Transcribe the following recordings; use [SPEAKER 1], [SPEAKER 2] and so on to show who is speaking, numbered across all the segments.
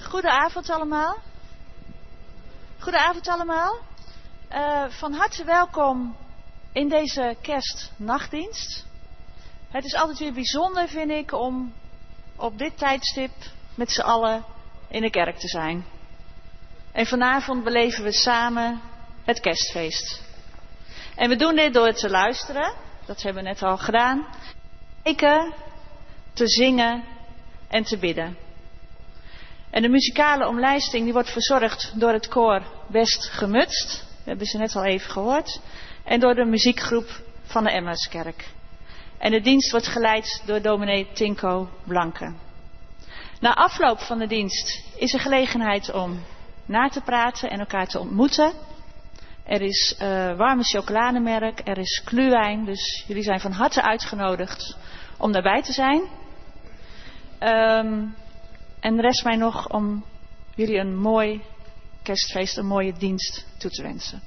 [SPEAKER 1] Goedenavond allemaal. Goedenavond allemaal. Van harte welkom in deze kerstnachtdienst. Het is altijd weer bijzonder, vind ik, om op dit tijdstip met z'n allen in de kerk te zijn. En vanavond beleven we samen het kerstfeest. En we doen dit door te luisteren, dat hebben we net al gedaan, te kijken, te zingen en te bidden. En de muzikale omlijsting die wordt verzorgd door het koor West Gemutst. We hebben ze net al even gehoord. En door de muziekgroep van de Emmauskerk. En de dienst wordt geleid door dominee Tinko Blanke. Na afloop van de dienst is er gelegenheid om na te praten en elkaar te ontmoeten. Er is warme chocolademelk, er is gluwijn. Dus jullie zijn van harte uitgenodigd om daarbij te zijn. En rest mij nog om jullie een mooi kerstfeest, een mooie dienst toe te wensen.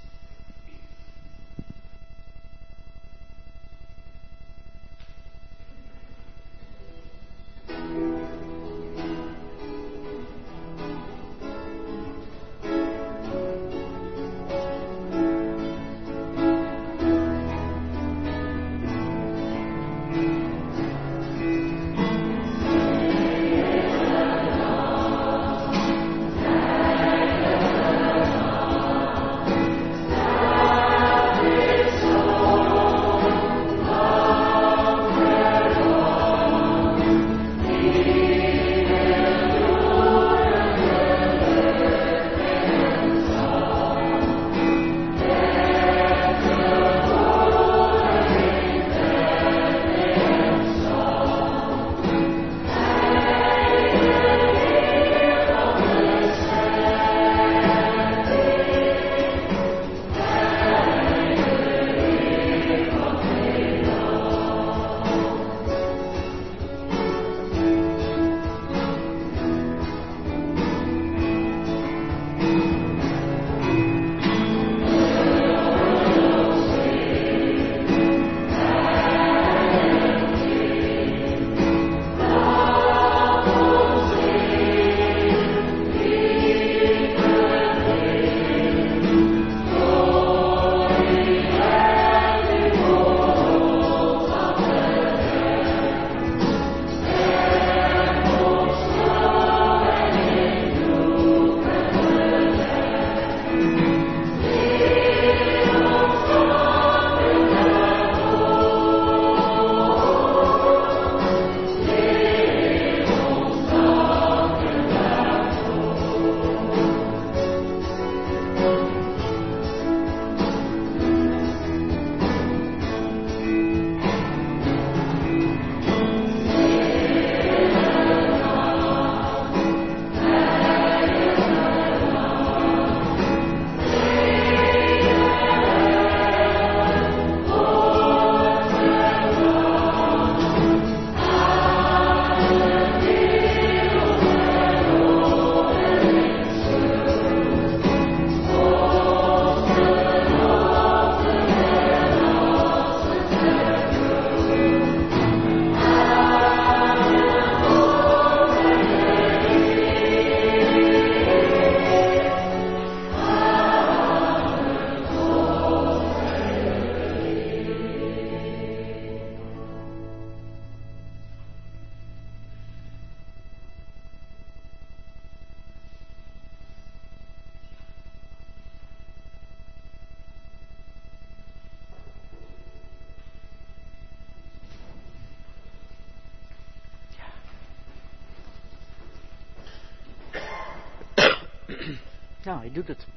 [SPEAKER 2] Nou, hij doet het.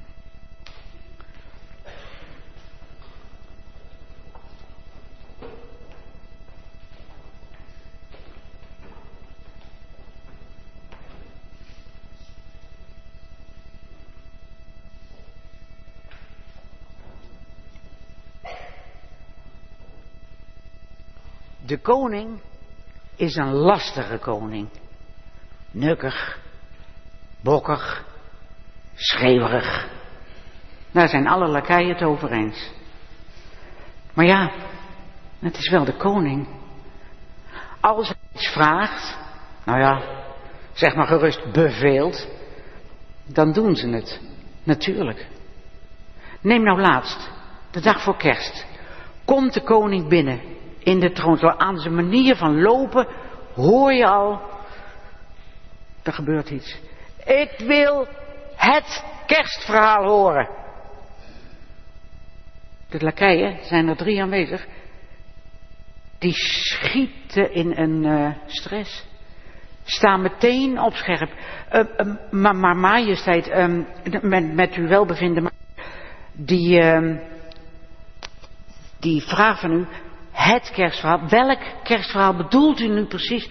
[SPEAKER 2] De koning is een lastige koning. Nukkig, bokkig, schreeuwerig. Daar zijn alle lakeien het over eens. Maar ja, het is wel de koning. Als hij iets vraagt, nou ja, zeg maar gerust beveelt, dan doen ze het. Natuurlijk. Neem nou laatst, de dag voor kerst. Komt de koning binnen in de troonzaal. Aan zijn manier van lopen hoor je al, er gebeurt iets. Ik wil het kerstverhaal horen. De lakeien, zijn er 3 aanwezig, die schieten in een stress. Staan meteen op scherp. Maar majesteit, met uw welbevinden, die vraag van u, het kerstverhaal, welk kerstverhaal bedoelt u nu precies?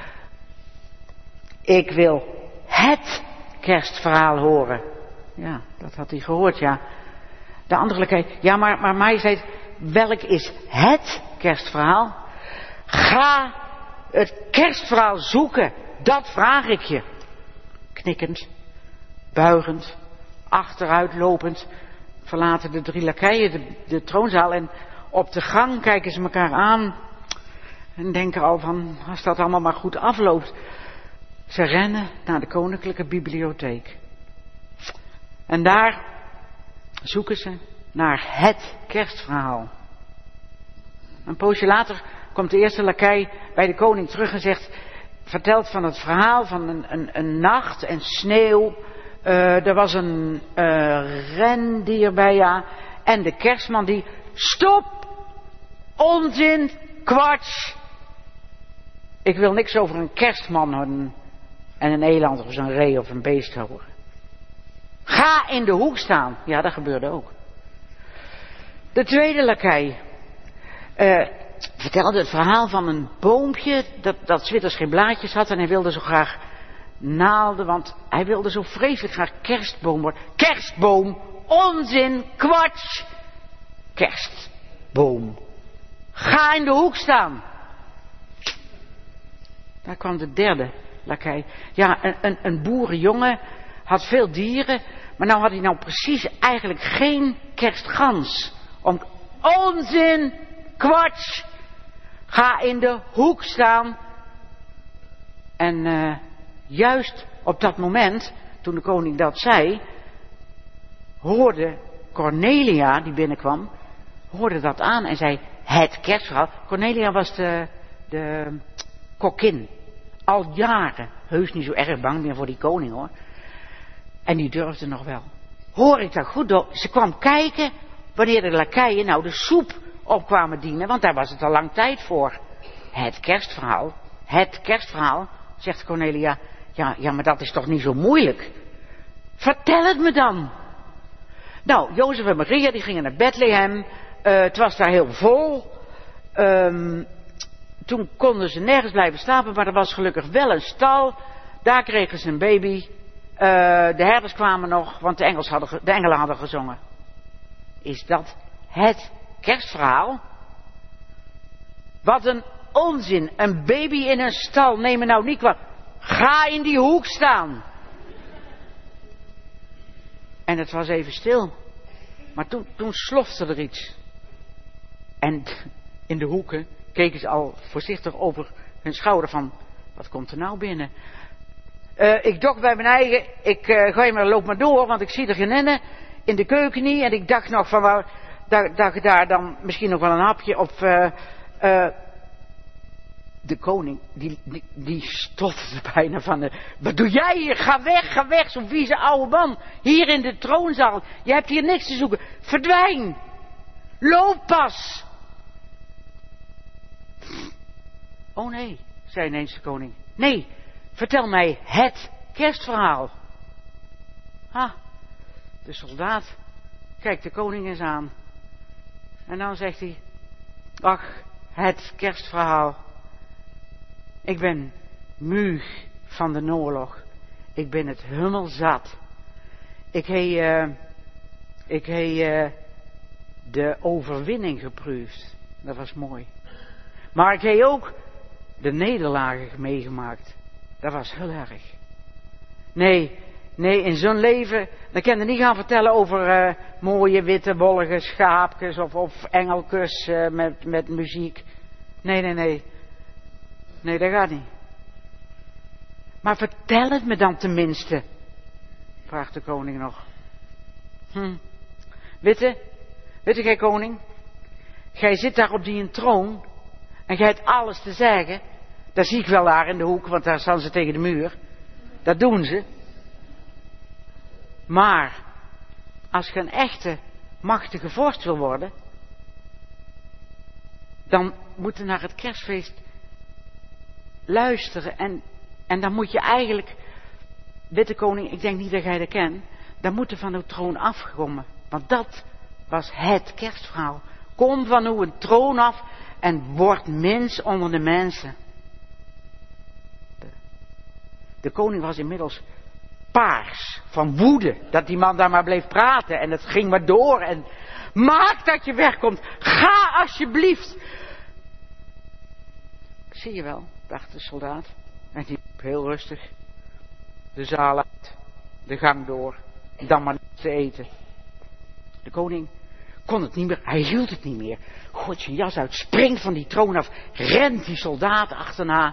[SPEAKER 2] Ik wil het kerstverhaal horen. Ja, dat had hij gehoord, ja. De andere lakij, ja, maar majesteit, welk is het kerstverhaal? Ga het kerstverhaal zoeken, dat vraag ik je. Knikkend, buigend, achteruitlopend, verlaten de 3 lakeien de troonzaal en op de gang kijken ze elkaar aan en denken al van, als dat allemaal maar goed afloopt. Ze rennen naar de koninklijke bibliotheek. En daar zoeken ze naar het kerstverhaal. Een poosje later komt de eerste lakei bij de koning terug en vertelt van het verhaal van een nacht en sneeuw. Er was een rendier bij, ja. En de kerstman die, stop, onzin, kwats. Ik wil niks over een kerstman en een eland of zo'n ree of een beest horen. Ga in de hoek staan. Ja, dat gebeurde ook. De tweede lakei vertelde het verhaal van een boompje dat 's winters geen blaadjes had en hij wilde zo graag naalden, want hij wilde zo vreselijk graag kerstboom worden. Kerstboom, onzin, kwats. Kerstboom. Ga in de hoek staan. Daar kwam de derde lakei. Ja, een boerenjongen had veel dieren, maar nou had hij precies eigenlijk geen kerstgans. Onzin, kwats. Ga in de hoek staan. En juist op dat moment, toen de koning dat zei, hoorde Cornelia, die binnenkwam, hoorde dat aan en zei, het kerstverhaal. Cornelia was de kokkin. Al jaren, heus niet zo erg bang meer voor die koning hoor. En die durfde nog wel. Hoor ik dat goed? Ze kwam kijken wanneer de lakeien nou de soep op kwamen dienen, want daar was het al lang tijd voor. Het kerstverhaal, zegt Cornelia. Ja, maar dat is toch niet zo moeilijk? Vertel het me dan. Nou, Jozef en Maria die gingen naar Bethlehem. Het was daar heel vol. Toen konden ze nergens blijven slapen, maar er was gelukkig wel een stal. Daar kregen ze een baby. De herders kwamen nog, want de engelen hadden gezongen. Is dat het kerstverhaal? Wat een onzin. Een baby in een stal. Neem me nou niet kwalijk. Ga in die hoek staan. En het was even stil. Maar toen slofte er iets. En in de hoeken keken ze al voorzichtig over hun schouder van, wat komt er nou binnen? Ik dacht bij mijn eigen, loop maar door, want ik zie er geen enne in de keuken niet. En ik dacht nog van, dat je daar dan misschien nog wel een hapje of... De koning, die stotterde bijna van, wat doe jij hier? Ga weg, zo'n vieze oude man. Hier in de troonzaal. Je hebt hier niks te zoeken. Verdwijn. Loop pas. Oh nee, zei ineens de koning. Nee, vertel mij het kerstverhaal. De soldaat kijkt de koning eens aan. En dan zegt hij, ach, het kerstverhaal. Ik ben moe van de oorlog. Ik ben het helemaal zat. Ik heb de overwinning geproefd. Dat was mooi. Maar ik heb ook de nederlagen meegemaakt. Dat was heel erg. Nee, in zo'n leven, dan kan je niet gaan vertellen over mooie witte wollige schaapjes of engeltjes met muziek. Nee, dat gaat niet. Maar vertel het me dan tenminste. vraagt de koning nog. Witte gij koning, gij zit daar op die troon en gij hebt alles te zeggen. Dat zie ik wel daar in de hoek, want daar staan ze tegen de muur. Dat doen ze. Maar als je een echte machtige vorst wil worden, dan moet je naar het kerstfeest luisteren. En dan moet je eigenlijk, witte koning, ik denk niet dat jij dat kent, dan moet je van uw troon afkomen. Want dat was het kerstverhaal. Kom van uw troon af en word mens onder de mensen. De koning was inmiddels paars van woede dat die man daar maar bleef praten en het ging maar door en maak dat je wegkomt, ga alsjeblieft. Zie je wel, dacht de soldaat en die liep heel rustig de zaal uit, de gang door, dan maar niets te eten. De koning kon het niet meer, hij hield het niet meer, gooit zijn jas uit, springt van die troon af, rent die soldaat achterna.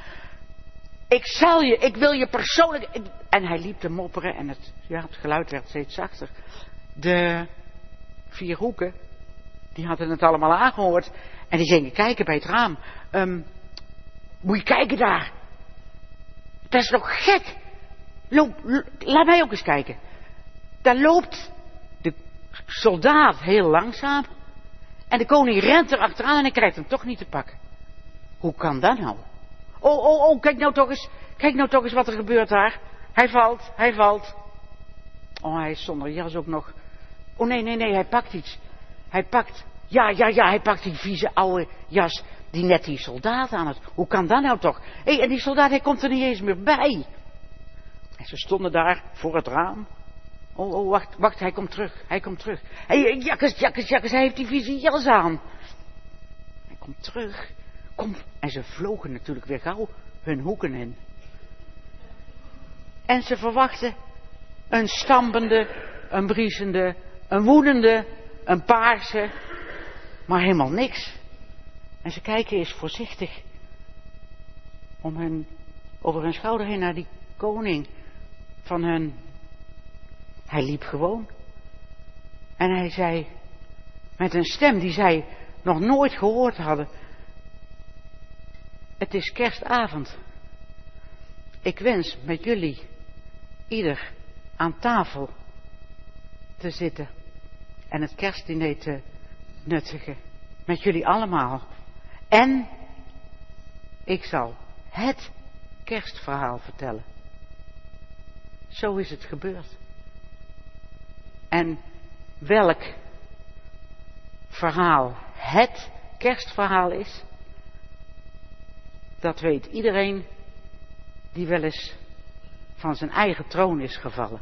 [SPEAKER 2] Ik wil je persoonlijk. En hij liep te mopperen en het geluid werd steeds zachter. De 4 hoeken, die hadden het allemaal aangehoord. En die gingen kijken bij het raam. Moet je kijken daar. Dat is toch gek. Laat mij ook eens kijken. Daar loopt de soldaat heel langzaam. En de koning rent er achteraan en hij krijgt hem toch niet te pakken. Hoe kan dat nou? Oh, kijk nou toch eens wat er gebeurt daar. Hij valt. Oh, hij is zonder jas ook nog. Oh nee, hij pakt iets. Hij pakt die vieze oude jas die net die soldaat aan het. Hoe kan dat nou toch? En die soldaat, hij komt er niet eens meer bij. En ze stonden daar voor het raam. Oh, wacht, hij komt terug. Jakkes, hij heeft die vieze jas aan. Hij komt terug. Kom. En ze vlogen natuurlijk weer gauw hun hoeken in. En ze verwachten een stampende, een briesende, een woedende, een paarse, maar helemaal niks. En ze kijken eens voorzichtig over hun schouder heen naar die koning van hun. Hij liep gewoon. En hij zei, met een stem die zij nog nooit gehoord hadden: het is kerstavond. Ik wens met jullie ieder aan tafel te zitten en het kerstdiner te nuttigen. Met jullie allemaal. En ik zal het kerstverhaal vertellen. Zo is het gebeurd. En welk verhaal het kerstverhaal is, dat weet iedereen die wel eens van zijn eigen troon is gevallen.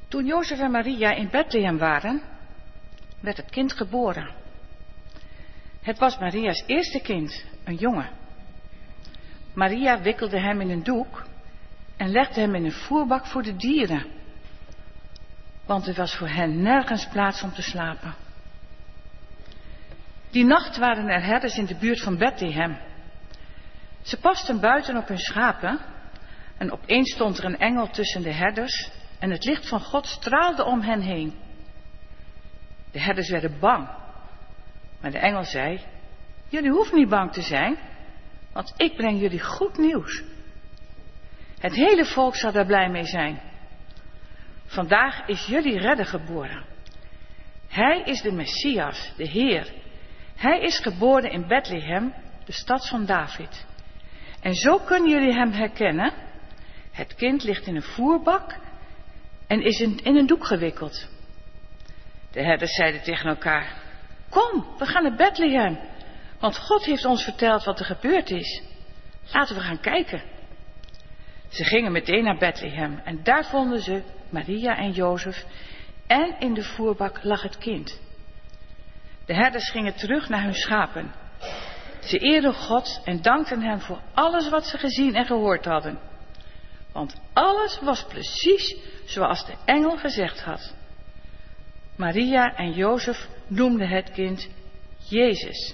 [SPEAKER 3] Toen Jozef en Maria in Bethlehem waren, werd het kind geboren. Het was Maria's eerste kind, een jongen. Maria wikkelde hem in een doek en legde hem in een voerbak voor de dieren, want er was voor hen nergens plaats om te slapen. Die nacht waren er herders in de buurt van Bethlehem. Ze pasten buiten op hun schapen en opeens stond er een engel tussen de herders en het licht van God straalde om hen heen. De herders werden bang, maar de engel zei: jullie hoeven niet bang te zijn, want ik breng jullie goed nieuws. Het hele volk zal daar blij mee zijn. Vandaag is jullie redder geboren. Hij is de Messias, de Heer. Hij is geboren in Bethlehem, de stad van David. En zo kunnen jullie hem herkennen. Het kind ligt in een voerbak en is in een doek gewikkeld. De herders zeiden tegen elkaar: kom, we gaan naar Bethlehem, want God heeft ons verteld wat er gebeurd is. Laten we gaan kijken. Ze gingen meteen naar Bethlehem en daar vonden ze Maria en Jozef en in de voerbak lag het kind. De herders gingen terug naar hun schapen. Ze eerden God en dankten hem voor alles wat ze gezien en gehoord hadden. Want alles was precies zoals de engel gezegd had. Maria en Jozef noemden het kind Jezus.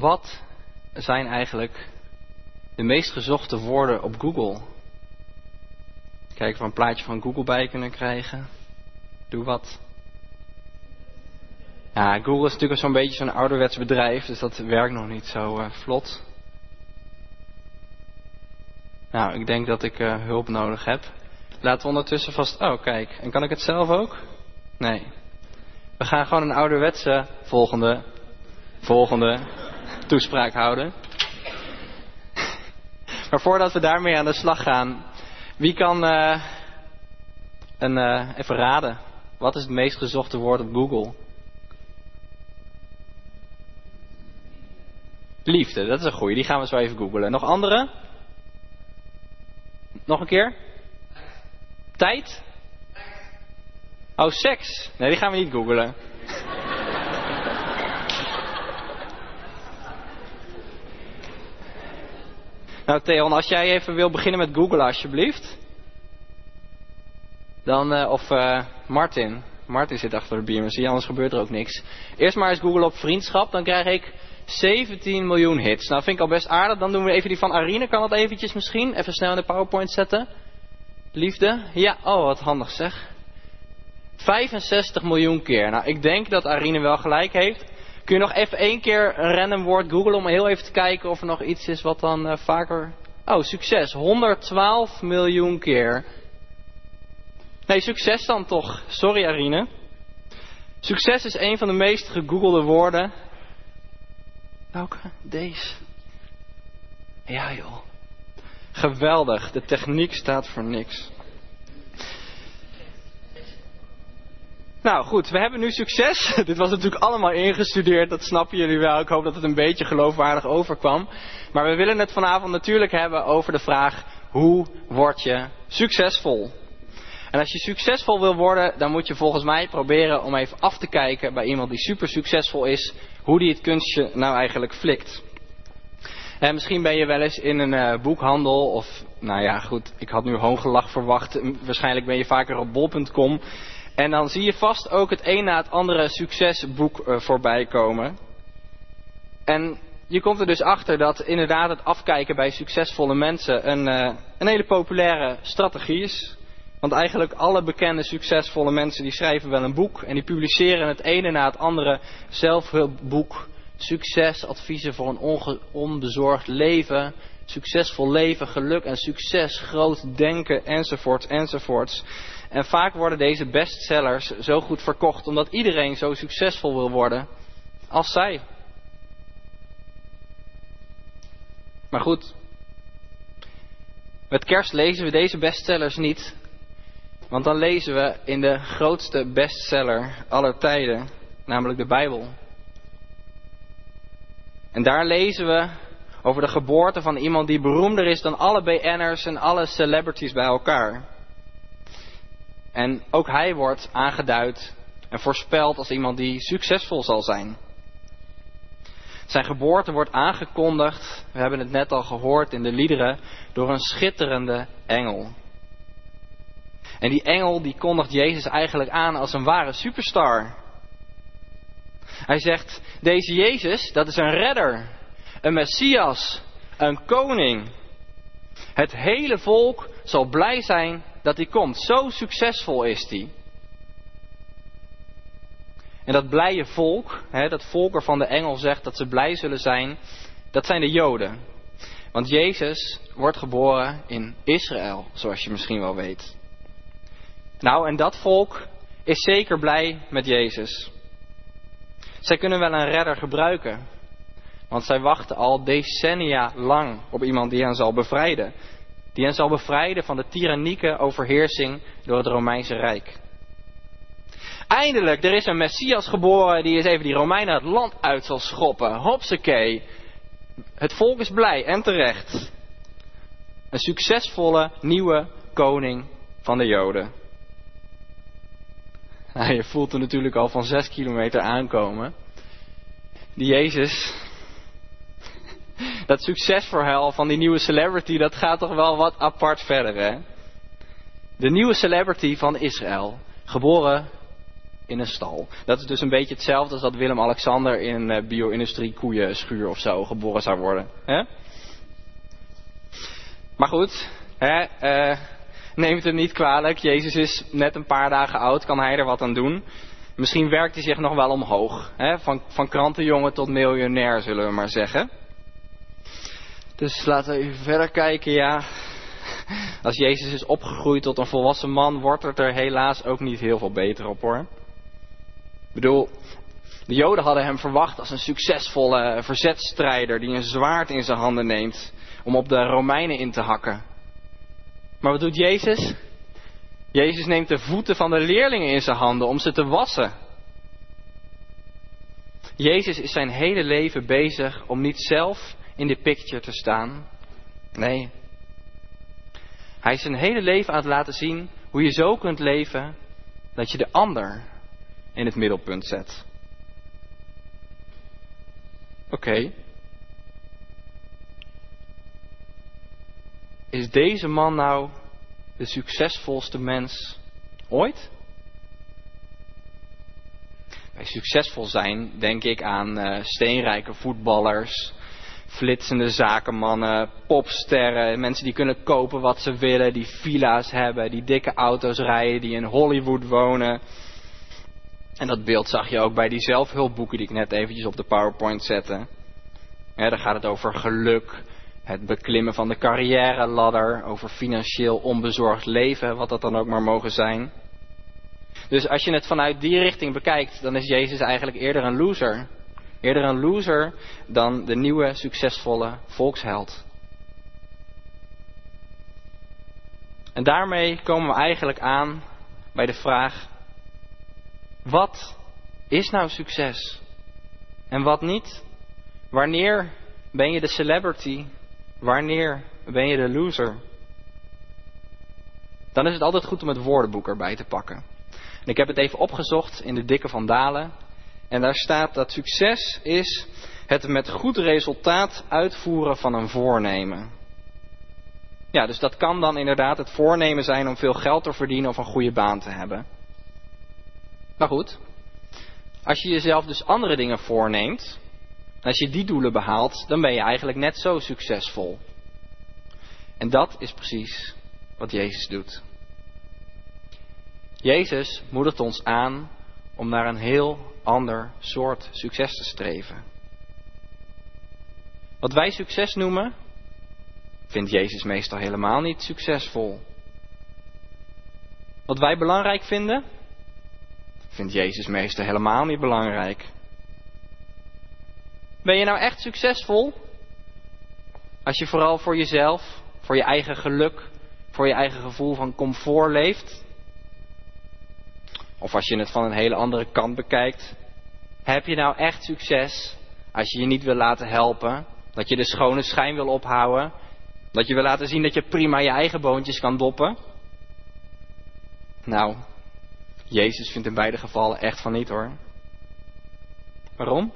[SPEAKER 4] wat zijn eigenlijk de meest gezochte woorden op Google? Kijken of we een plaatje van Google bij kunnen krijgen. Doe wat. Ja, Google is natuurlijk zo'n beetje zo'n ouderwets bedrijf, dus dat werkt nog niet zo vlot. Nou, ik denk dat ik hulp nodig heb. Laten we ondertussen vast... Oh, kijk. En kan ik het zelf ook? Nee. We gaan gewoon een ouderwetse volgende toespraak houden. Maar voordat we daarmee aan de slag gaan, wie kan even raden? Wat is het meest gezochte woord op Google? Liefde, dat is een goeie. Die gaan we zo even googlen. Nog andere? Nog een keer? Tijd? Oh, seks. Nee, die gaan we niet googlen. Nou, Theon, als jij even wil beginnen met googlen, alsjeblieft. Dan, of Martin. Martin zit achter de biermachine, anders gebeurt er ook niks. Eerst maar eens googlen op vriendschap, dan krijg ik 17 miljoen hits. Nou, vind ik al best aardig. Dan doen we even die van Arine. Kan dat eventjes misschien? Even snel in de PowerPoint zetten. Liefde. Ja, oh, wat handig zeg. 65 miljoen keer. Nou, ik denk dat Arine wel gelijk heeft. Kun je nog even 1 keer een random woord googlen om heel even te kijken of er nog iets is wat dan vaker... Oh, succes. 112 miljoen keer. Nee, succes dan toch. Sorry Arine. Succes is een van de meest gegoogelde woorden. Welke? Deze. Ja joh. Geweldig. De techniek staat voor niks. Nou goed, we hebben nu succes. Dit was natuurlijk allemaal ingestudeerd, dat snappen jullie wel. Ik hoop dat het een beetje geloofwaardig overkwam. Maar we willen het vanavond natuurlijk hebben over de vraag: hoe word je succesvol? En als je succesvol wil worden, dan moet je volgens mij proberen om even af te kijken bij iemand die super succesvol is, hoe die het kunstje nou eigenlijk flikt. En misschien ben je wel eens in een boekhandel of, nou ja goed, ik had nu hoongelach verwacht. Waarschijnlijk ben je vaker op bol.com. En dan zie je vast ook het een na het andere succesboek voorbij komen. En je komt er dus achter dat inderdaad het afkijken bij succesvolle mensen een hele populaire strategie is. Want eigenlijk alle bekende succesvolle mensen die schrijven wel een boek. En die publiceren het ene na het andere zelfhulpboek. Succesadviezen voor een onbezorgd leven. Succesvol leven, geluk en succes, groot denken enzovoort enzovoorts. En vaak worden deze bestsellers zo goed verkocht omdat iedereen zo succesvol wil worden als zij. Maar goed, met kerst lezen we deze bestsellers niet. Want dan lezen we in de grootste bestseller aller tijden, namelijk de Bijbel. En daar lezen we over de geboorte van iemand die beroemder is dan alle BN'ers en alle celebrities bij elkaar. En ook hij wordt aangeduid en voorspeld als iemand die succesvol zal zijn. Zijn geboorte wordt aangekondigd, we hebben het net al gehoord in de liederen, door een schitterende engel. En die engel die kondigt Jezus eigenlijk aan als een ware superstar. Hij zegt, deze Jezus, dat is een redder, een Messias, een koning. Het hele volk zal blij zijn dat hij komt. Zo succesvol is hij. En dat blije volk, dat volk waarvan de engel zegt dat ze blij zullen zijn, dat zijn de Joden. Want Jezus wordt geboren in Israël, zoals je misschien wel weet. Nou, en dat volk is zeker blij met Jezus. Zij kunnen wel een redder gebruiken. Want zij wachten al decennia lang op iemand die hen zal bevrijden. Die hen zal bevrijden van de tyrannieke overheersing door het Romeinse Rijk. Eindelijk, er is een Messias geboren die eens even die Romeinen het land uit zal schoppen. Hopsakee. Het volk is blij en terecht. Een succesvolle nieuwe koning van de Joden. Nou, je voelt er natuurlijk al van 6 kilometer aankomen. Die Jezus, dat succesverhaal van die nieuwe celebrity, dat gaat toch wel wat apart verder, hè? De nieuwe celebrity van Israël, geboren in een stal. Dat is dus een beetje hetzelfde als dat Willem-Alexander in een bio-industrie koeienschuur of zo geboren zou worden. Hè? Maar goed, neem het hem niet kwalijk. Jezus is net een paar dagen oud, kan hij er wat aan doen? Misschien werkt hij zich nog wel omhoog. Hè? Van krantenjongen tot miljonair, zullen we maar zeggen. Dus laten we even verder kijken, ja. Als Jezus is opgegroeid tot een volwassen man, wordt het er helaas ook niet heel veel beter op, hoor. Ik bedoel, de Joden hadden hem verwacht als een succesvolle verzetstrijder die een zwaard in zijn handen neemt om op de Romeinen in te hakken. Maar wat doet Jezus? Jezus neemt de voeten van de leerlingen in zijn handen om ze te wassen. Jezus is zijn hele leven bezig om niet zelf in de picture te staan. Nee. Hij is zijn hele leven aan het laten zien hoe je zo kunt leven dat je de ander in het middelpunt zet. Oké. Is deze man nou de succesvolste mens ooit? Bij succesvol zijn denk ik aan steenrijke voetballers, flitsende zakenmannen, popsterren, mensen die kunnen kopen wat ze willen, die villa's hebben, die dikke auto's rijden, die in Hollywood wonen. En dat beeld zag je ook bij die zelfhulpboeken die ik net eventjes op de PowerPoint zette. Ja, daar gaat het over geluk, het beklimmen van de carrière-ladder, over financieel onbezorgd leven, wat dat dan ook maar mogen zijn. Dus als je het vanuit die richting bekijkt, dan is Jezus eigenlijk eerder een loser. Eerder een loser dan de nieuwe succesvolle volksheld. En daarmee komen we eigenlijk aan bij de vraag: wat is nou succes? En wat niet? Wanneer ben je de celebrity? Wanneer ben je de loser? Dan is het altijd goed om het woordenboek erbij te pakken. En ik heb het even opgezocht in de Dikke van Dalen. En daar staat dat succes is het met goed resultaat uitvoeren van een voornemen. Ja, dus dat kan dan inderdaad het voornemen zijn om veel geld te verdienen of een goede baan te hebben. Maar goed, als je jezelf dus andere dingen voorneemt, en als je die doelen behaalt, dan ben je eigenlijk net zo succesvol. En dat is precies wat Jezus doet. Jezus moedigt ons aan om naar een heel ander soort succes te streven. Wat wij succes noemen, vindt Jezus meestal helemaal niet succesvol. Wat wij belangrijk vinden, vindt Jezus meestal helemaal niet belangrijk. Ben je nou echt succesvol? Als je vooral voor jezelf, voor je eigen geluk, voor je eigen gevoel van comfort leeft? Of als je het van een hele andere kant bekijkt, heb je nou echt succes als je je niet wil laten helpen, dat je de schone schijn wil ophouden, dat je wil laten zien dat je prima je eigen boontjes kan doppen? Nou, Jezus vindt in beide gevallen echt van niet, hoor. Waarom?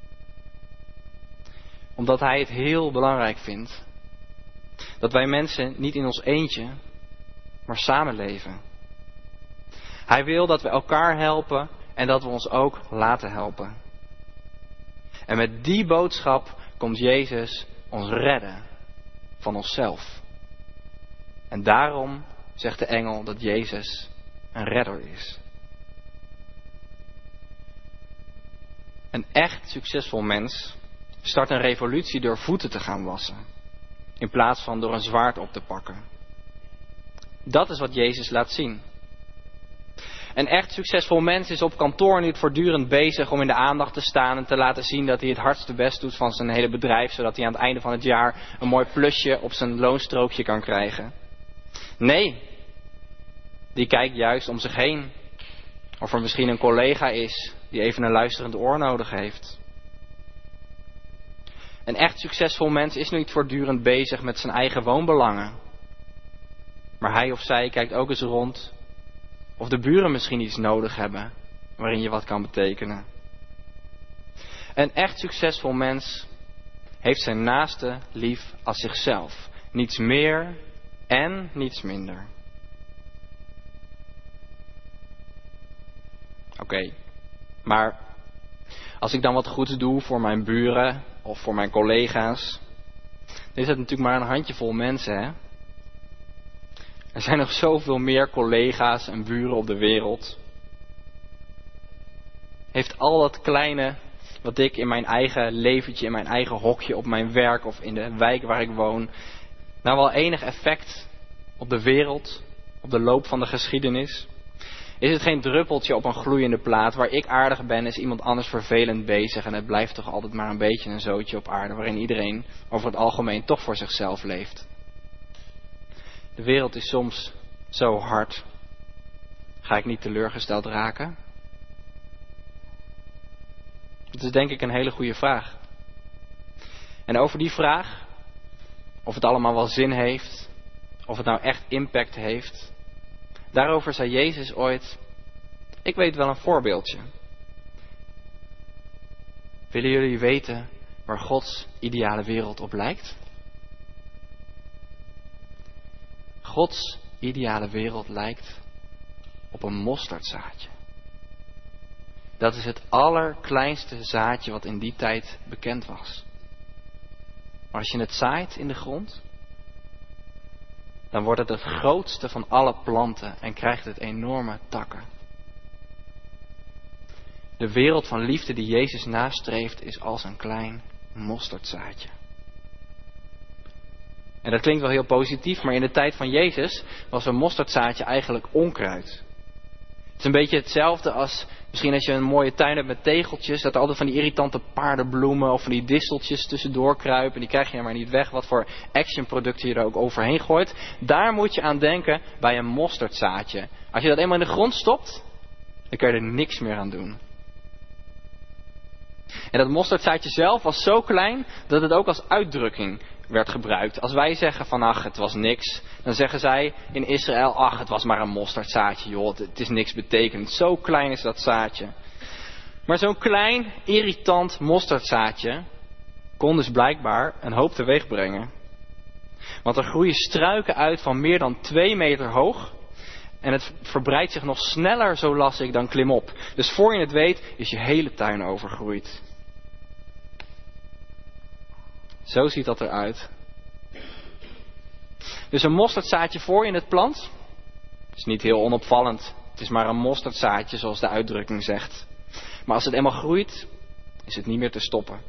[SPEAKER 4] Omdat hij het heel belangrijk vindt dat wij mensen niet in ons eentje, maar samen leven. Hij wil dat we elkaar helpen en dat we ons ook laten helpen. En met die boodschap komt Jezus ons redden van onszelf. En daarom zegt de engel dat Jezus een redder is. Een echt succesvol mens start een revolutie door voeten te gaan wassen, in plaats van door een zwaard op te pakken. Dat is wat Jezus laat zien. Een echt succesvol mens is op kantoor niet voortdurend bezig om in de aandacht te staan en te laten zien dat hij het hardste best doet van zijn hele bedrijf, zodat hij aan het einde van het jaar een mooi plusje op zijn loonstrookje kan krijgen. Nee, die kijkt juist om zich heen. Of er misschien een collega is die even een luisterend oor nodig heeft. Een echt succesvol mens is niet voortdurend bezig met zijn eigen woonbelangen. Maar hij of zij kijkt ook eens rond of de buren misschien iets nodig hebben waarin je wat kan betekenen. Een echt succesvol mens heeft zijn naaste lief als zichzelf. Niets meer en niets minder. Oké. Maar als ik dan wat goeds doe voor mijn buren of voor mijn collega's, dan is het natuurlijk maar een handjevol mensen, hè? Er zijn nog zoveel meer collega's en buren op de wereld. Heeft al dat kleine wat ik in mijn eigen leventje, in mijn eigen hokje, op mijn werk of in de wijk waar ik woon, nou wel enig effect op de wereld, op de loop van de geschiedenis? Is het geen druppeltje op een gloeiende plaat? Waar ik aardig ben, is iemand anders vervelend bezig. En het blijft toch altijd maar een beetje een zootje op aarde, waarin iedereen over het algemeen toch voor zichzelf leeft. De wereld is soms zo hard. Ga ik niet teleurgesteld raken? Dat is denk ik een hele goede vraag. En over die vraag, of het allemaal wel zin heeft, of het nou echt impact heeft, daarover zei Jezus ooit: ik weet wel een voorbeeldje. Willen jullie weten waar Gods ideale wereld op lijkt? Gods ideale wereld lijkt op een mosterdzaadje. Dat is het allerkleinste zaadje wat in die tijd bekend was. Maar als je het zaait in de grond, dan wordt het het grootste van alle planten en krijgt het enorme takken. De wereld van liefde die Jezus nastreeft is als een klein mosterdzaadje. En dat klinkt wel heel positief, maar in de tijd van Jezus was een mosterdzaadje eigenlijk onkruid. Het is een beetje hetzelfde als misschien als je een mooie tuin hebt met tegeltjes, dat er altijd van die irritante paardenbloemen of van die disteltjes tussendoor kruipen. En die krijg je maar niet weg, wat voor actionproducten je er ook overheen gooit. Daar moet je aan denken bij een mosterdzaadje. Als je dat eenmaal in de grond stopt, dan kun je er niks meer aan doen. En dat mosterdzaadje zelf was zo klein dat het ook als uitdrukking werd gebruikt. Als wij zeggen van ach, het was niks, dan zeggen zij in Israël, ach, het was maar een mosterdzaadje, joh, het is niks betekend. Zo klein is dat zaadje. Maar zo'n klein, irritant mosterdzaadje kon dus blijkbaar een hoop teweeg brengen. Want er groeien struiken uit van meer dan 2 meter hoog. En het verbreidt zich nog sneller, zo las ik, dan klimop. Dus voor je het weet, is je hele tuin overgroeid. Zo ziet dat eruit. Dus een mosterdzaadje voor je het plant. Is niet heel onopvallend. Het is maar een mosterdzaadje, zoals de uitdrukking zegt. Maar als het eenmaal groeit, is het niet meer te stoppen.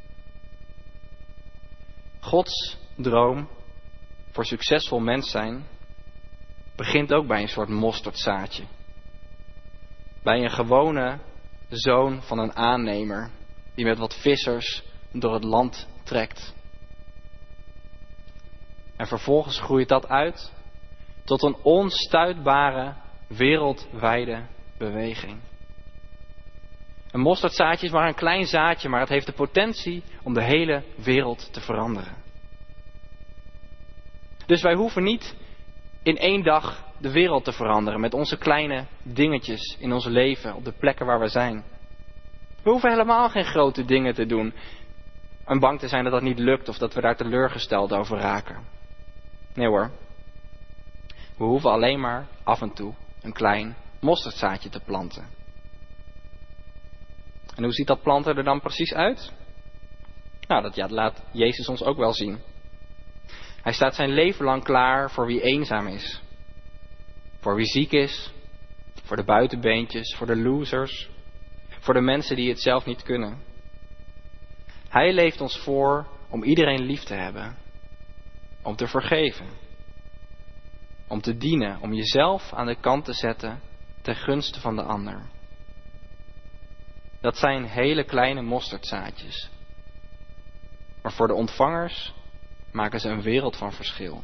[SPEAKER 4] Gods droom voor succesvol mens zijn begint ook bij een soort mosterdzaadje. Bij een gewone zoon van een aannemer die met wat vissers door het land trekt. En vervolgens groeit dat uit tot een onstuitbare wereldwijde beweging. Een mosterdzaadje is maar een klein zaadje, maar het heeft de potentie om de hele wereld te veranderen. Dus wij hoeven niet in 1 dag de wereld te veranderen met onze kleine dingetjes in ons leven, op de plekken waar we zijn. We hoeven helemaal geen grote dingen te doen en bang te zijn dat dat niet lukt of dat we daar teleurgesteld over raken. Nee hoor. We hoeven alleen maar af en toe een klein mosterdzaadje te planten. En hoe ziet dat planten er dan precies uit? Nou, dat laat Jezus ons ook wel zien. Hij staat zijn leven lang klaar voor wie eenzaam is. Voor wie ziek is. Voor de buitenbeentjes. Voor de losers. Voor de mensen die het zelf niet kunnen. Hij leeft ons voor om iedereen lief te hebben. Om te vergeven. Om te dienen. Om jezelf aan de kant te zetten ten gunste van de ander. Dat zijn hele kleine mosterdzaadjes. Maar voor de ontvangers maken ze een wereld van verschil.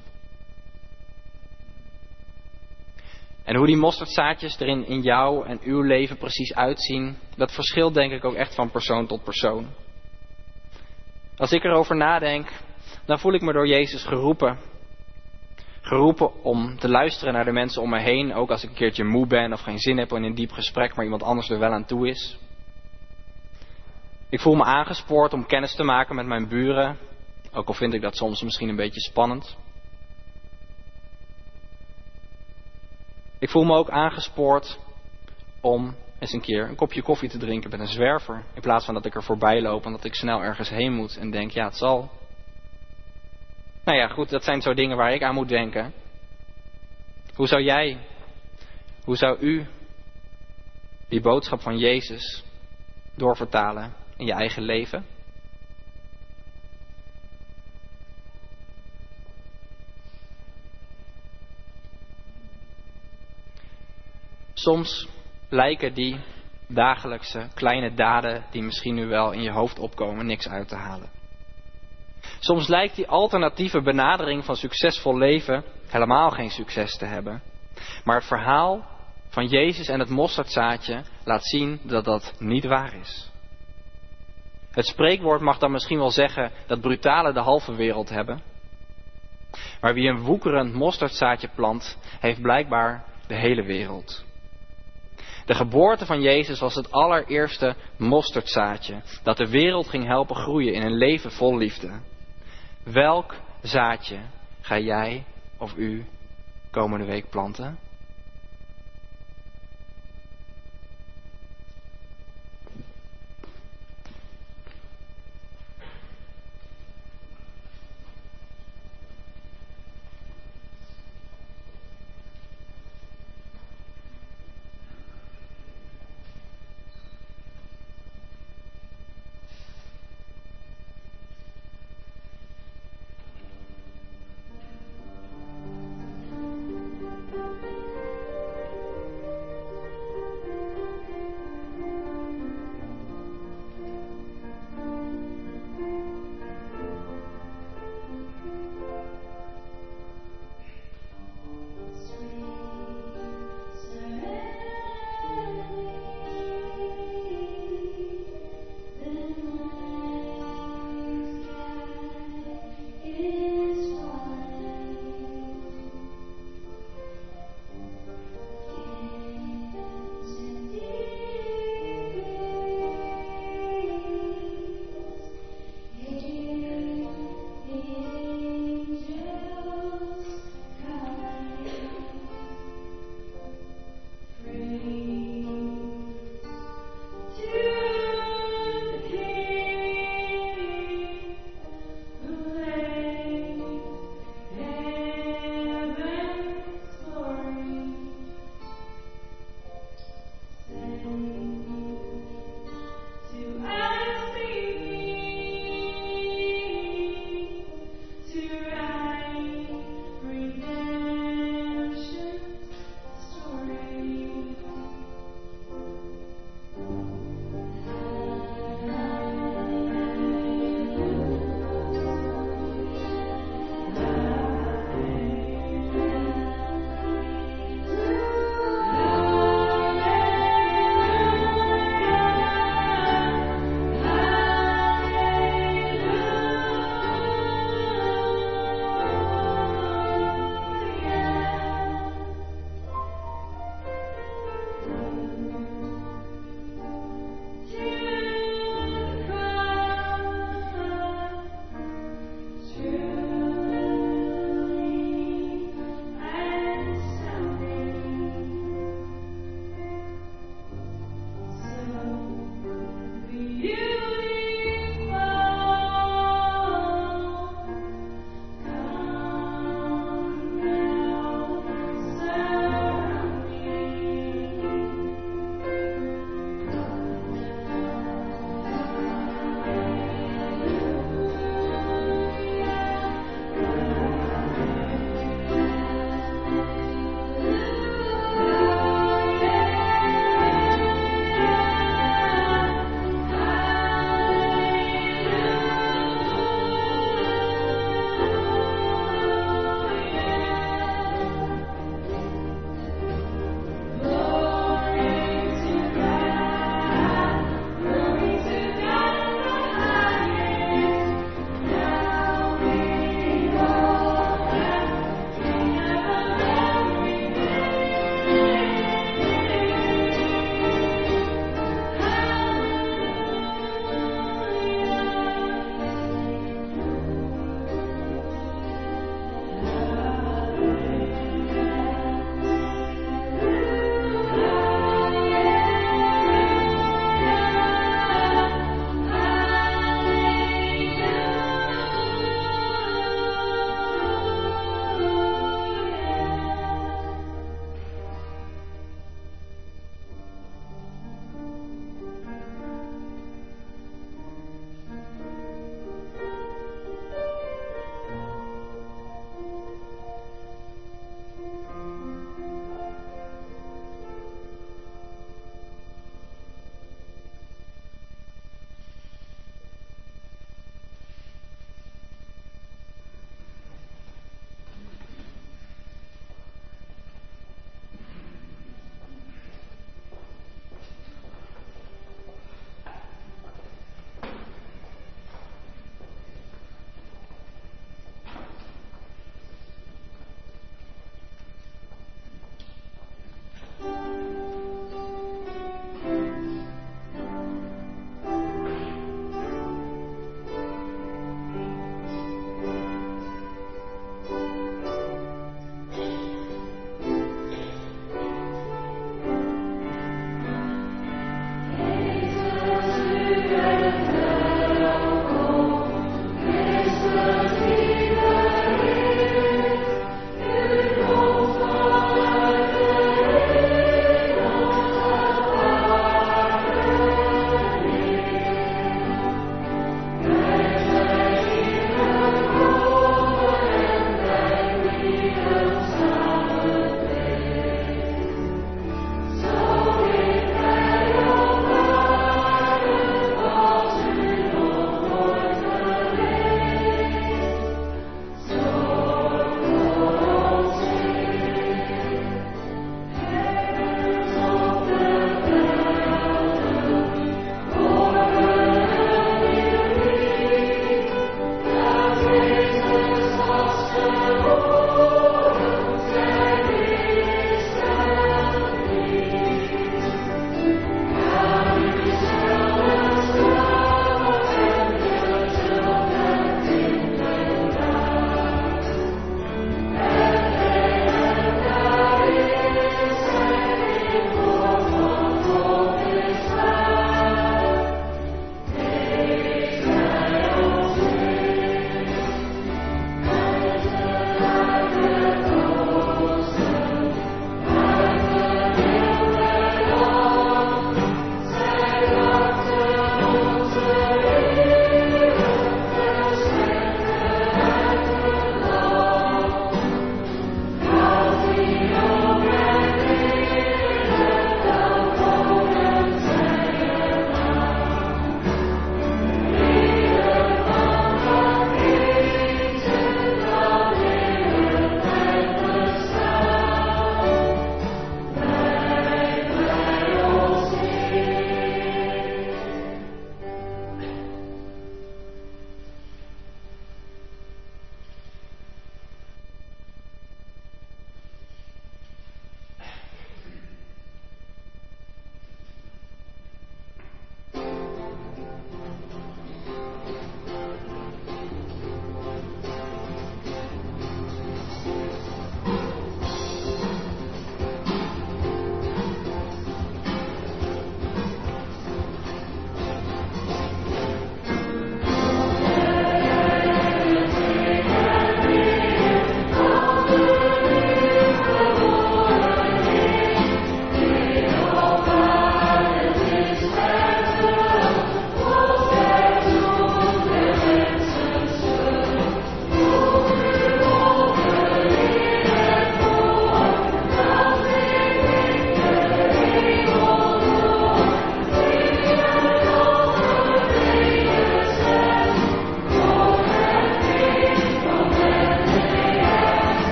[SPEAKER 4] En hoe die mosterdzaadjes er in jou en uw leven precies uitzien, dat verschilt denk ik ook echt van persoon tot persoon. Als ik erover nadenk, dan voel ik me door Jezus geroepen. Geroepen om te luisteren naar de mensen om me heen, ook als ik een keertje moe ben of geen zin heb in een diep gesprek, maar iemand anders er wel aan toe is. Ik voel me aangespoord om kennis te maken met mijn buren, ook al vind ik dat soms misschien een beetje spannend. Ik voel me ook aangespoord om eens een keer een kopje koffie te drinken met een zwerver. In plaats van dat ik er voorbij loop en dat ik snel ergens heen moet en denk, ja, het zal. Nou ja, goed, dat zijn zo dingen waar ik aan moet denken. Hoe zou u die boodschap van Jezus doorvertalen in je eigen leven? Soms lijken die dagelijkse kleine daden die misschien nu wel in je hoofd opkomen niks uit te halen. Soms lijkt die alternatieve benadering van succesvol leven helemaal geen succes te hebben. Maar het verhaal van Jezus en het mosterdzaadje laat zien dat dat niet waar is. Het spreekwoord mag dan misschien wel zeggen dat brutalen de halve wereld hebben. Maar wie een woekerend mosterdzaadje plant, heeft blijkbaar de hele wereld. De geboorte van Jezus was het allereerste mosterdzaadje dat de wereld ging helpen groeien in een leven vol liefde. Welk zaadje ga jij of u komende week planten?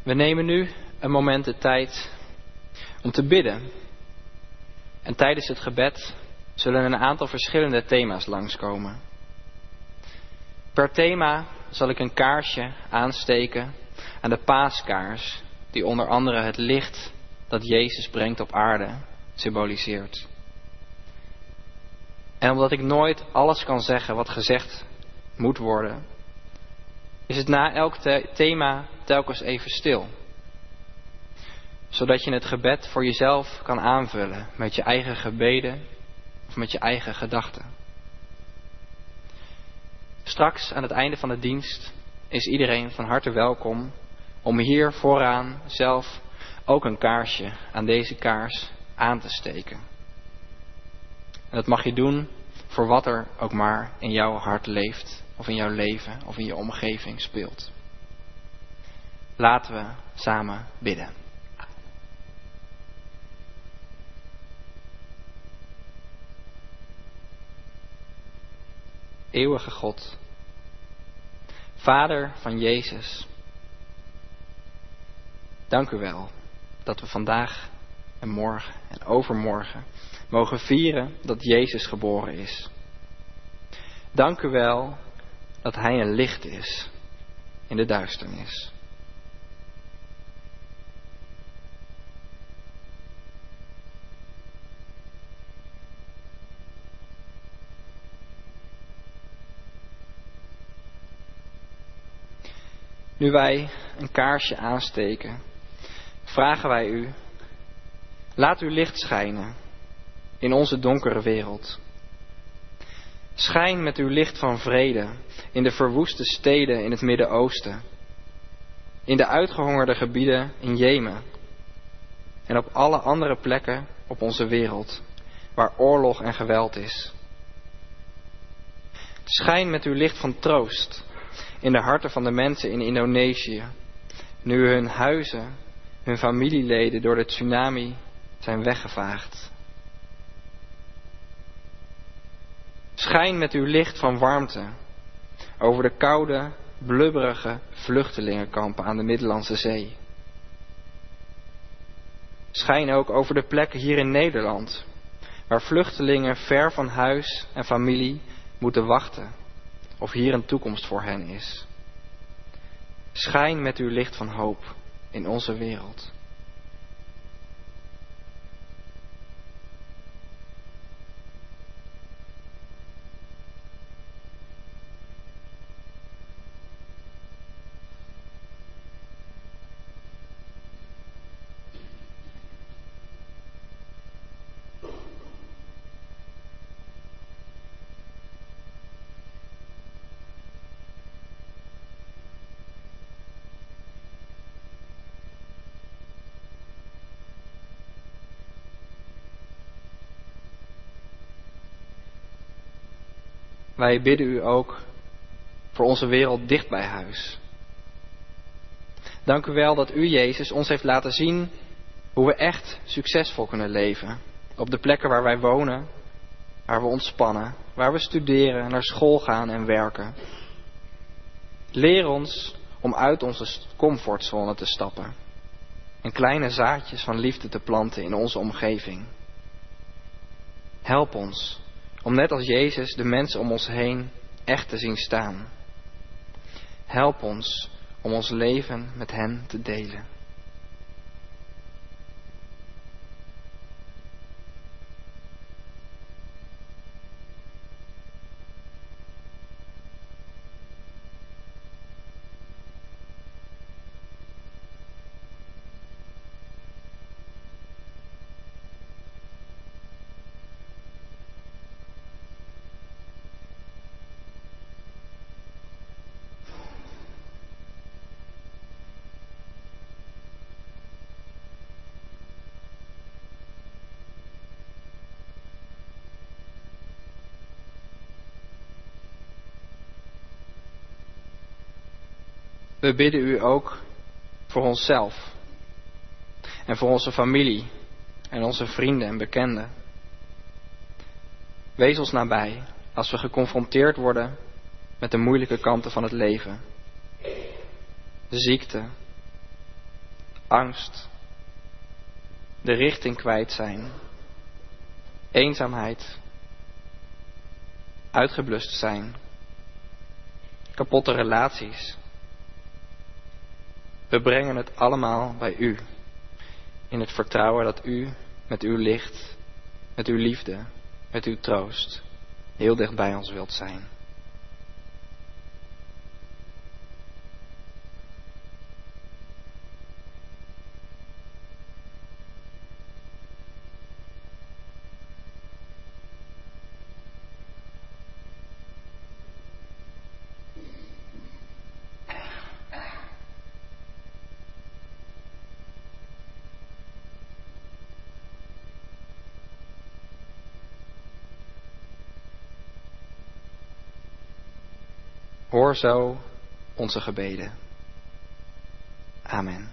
[SPEAKER 4] We nemen nu een moment de tijd om te bidden. En tijdens het gebed zullen een aantal verschillende thema's langskomen. Per thema zal ik een kaarsje aansteken aan de paaskaars, die onder andere het licht dat Jezus brengt op aarde symboliseert. En omdat ik nooit alles kan zeggen wat gezegd moet worden, is het na elk thema telkens even stil. Zodat je het gebed voor jezelf kan aanvullen met je eigen gebeden of met je eigen gedachten. Straks aan het einde van de dienst is iedereen van harte welkom om hier vooraan zelf ook een kaarsje aan deze kaars aan te steken. En dat mag je doen voor wat er ook maar in jouw hart leeft, of in jouw leven, of in je omgeving speelt. Laten we samen bidden. Eeuwige God, Vader van Jezus, dank u wel dat we vandaag en morgen en overmorgen mogen vieren dat Jezus geboren is. Dank u wel dat Hij een licht is in de duisternis. Nu wij een kaarsje aansteken, vragen wij u, laat uw licht schijnen in onze donkere wereld. Schijn met uw licht van vrede in de verwoeste steden in het Midden-Oosten, in de uitgehongerde gebieden in Jemen en op alle andere plekken op onze wereld waar oorlog en geweld is. Schijn met uw licht van troost in de harten van de mensen in Indonesië, nu hun huizen, hun familieleden door de tsunami zijn weggevaagd. Schijn met uw licht van warmte over de koude, blubberige vluchtelingenkampen aan de Middellandse Zee. Schijn ook over de plekken hier in Nederland, waar vluchtelingen ver van huis en familie moeten wachten, of hier een toekomst voor hen is. Schijn met uw licht van hoop in onze wereld. Wij bidden u ook voor onze wereld dicht bij huis. Dank u wel dat u, Jezus, ons heeft laten zien hoe we echt succesvol kunnen leven. Op de plekken waar wij wonen, waar we ontspannen, waar we studeren, naar school gaan en werken. Leer ons om uit onze comfortzone te stappen en kleine zaadjes van liefde te planten in onze omgeving. Help ons om net als Jezus de mensen om ons heen echt te zien staan. Help ons om ons leven met hen te delen. We bidden u ook voor onszelf en voor onze familie en onze vrienden en bekenden. Wees ons nabij als we geconfronteerd worden met de moeilijke kanten van het leven. De ziekte, angst, de richting kwijt zijn, eenzaamheid, uitgeblust zijn, kapotte relaties. We brengen het allemaal bij u, in het vertrouwen dat u met uw licht, met uw liefde, met uw troost, heel dicht bij ons wilt zijn. Hoor zo onze gebeden. Amen.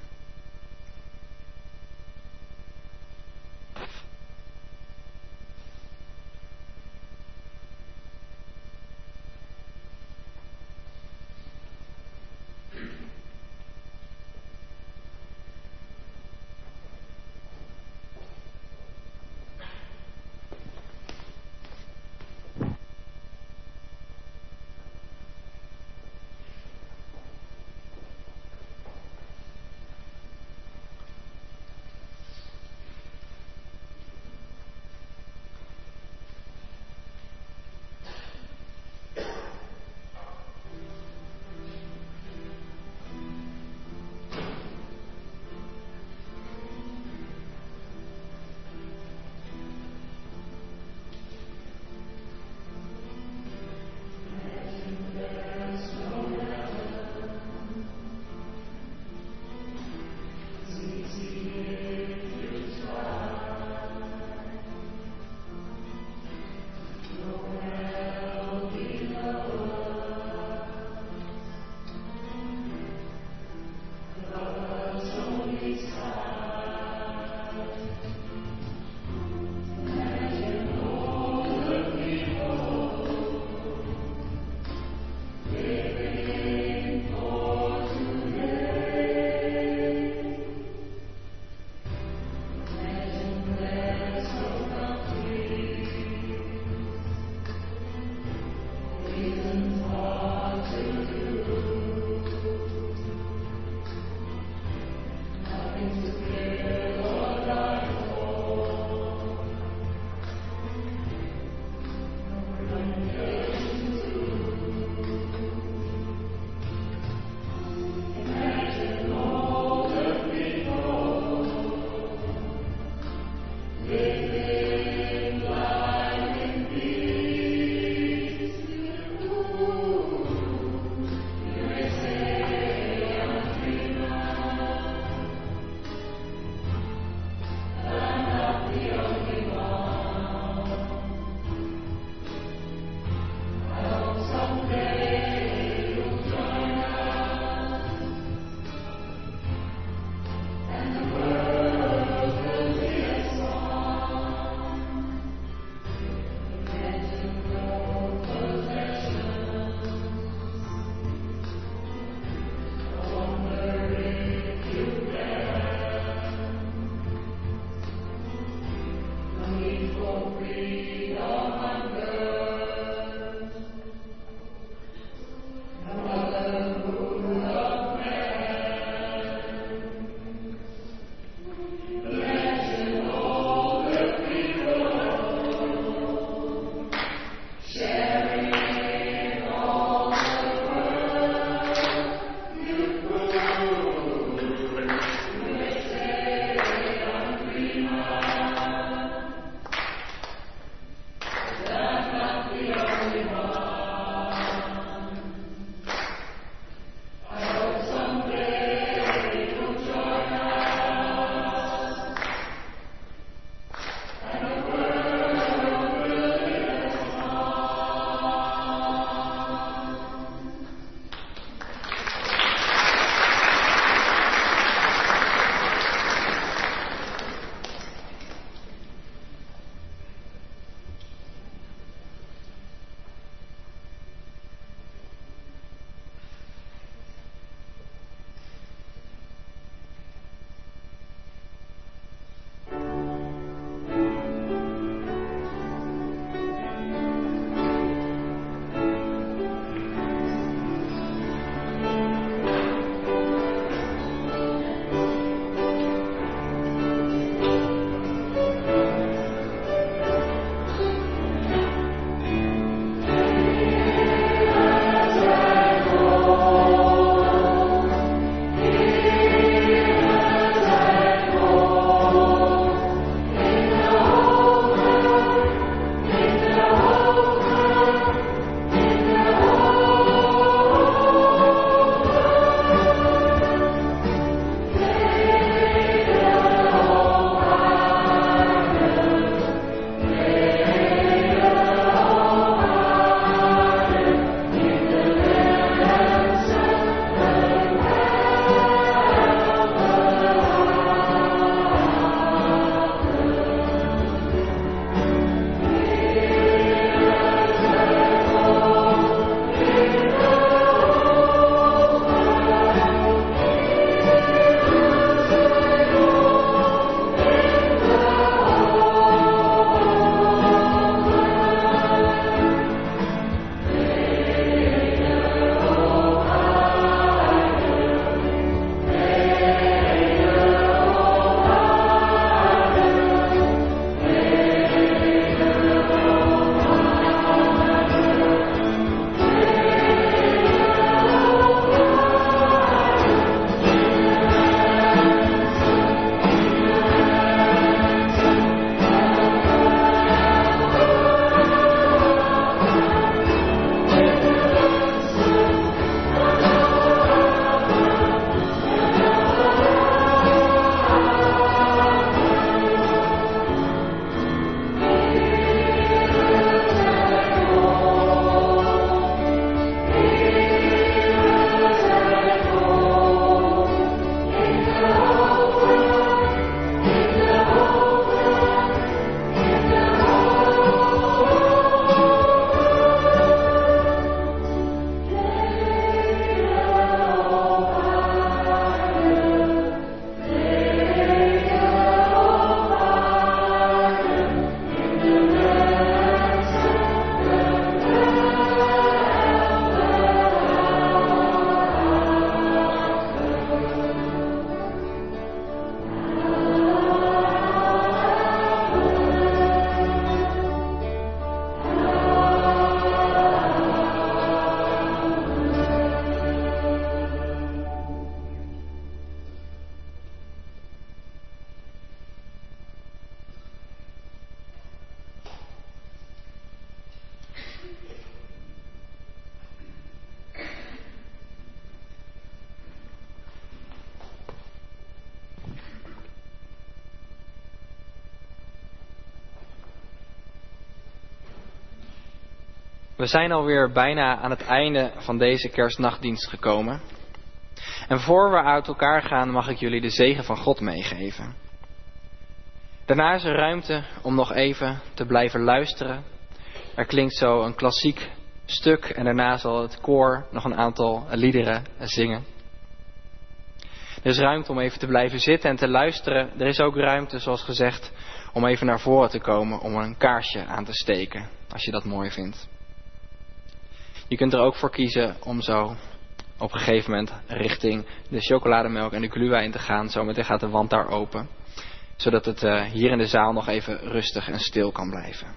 [SPEAKER 4] We zijn alweer bijna aan het einde van deze kerstnachtdienst gekomen. En voor we uit elkaar gaan mag ik jullie de zegen van God meegeven. Daarna is er ruimte om nog even te blijven luisteren. Er klinkt zo een klassiek stuk en daarna zal het koor nog een aantal liederen zingen. Er is ruimte om even te blijven zitten en te luisteren. Er is ook ruimte, zoals gezegd, om even naar voren te komen om een kaarsje aan te steken, als je dat mooi vindt. Je kunt er ook voor kiezen om zo op een gegeven moment richting de chocolademelk en de glühwein te gaan. Zometeen gaat de wand daar open, zodat het hier in de zaal nog even rustig en stil kan blijven.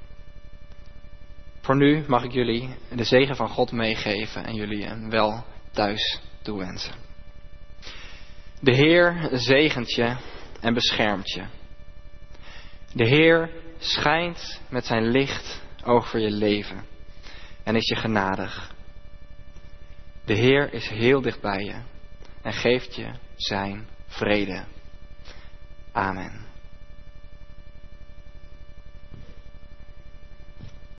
[SPEAKER 4] Voor nu mag ik jullie de zegen van God meegeven en jullie een wel thuis toewensen. De Heer zegent je en beschermt je. De Heer schijnt met zijn licht over je leven en is je genadig. De Heer is heel dicht bij je en geeft je zijn vrede. Amen.